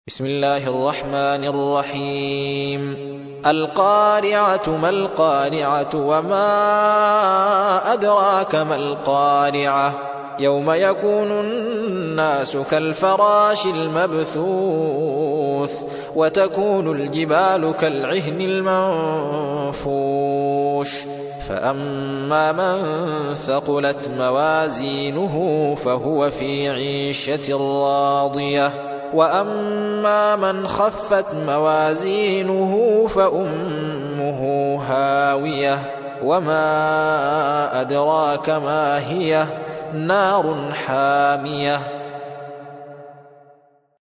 بسم الله الرحمن الرحيم. القارعة ما القارعة وما أدراك ما القارعة يوم يكون الناس كالفراش المبثوث وتكون الجبال كالعهن المنفوش فأما من ثقلت موازينه فهو في عيشة راضية وأما من خفت موازينه فأمه هاوية وما أدراك ما هي نار حامية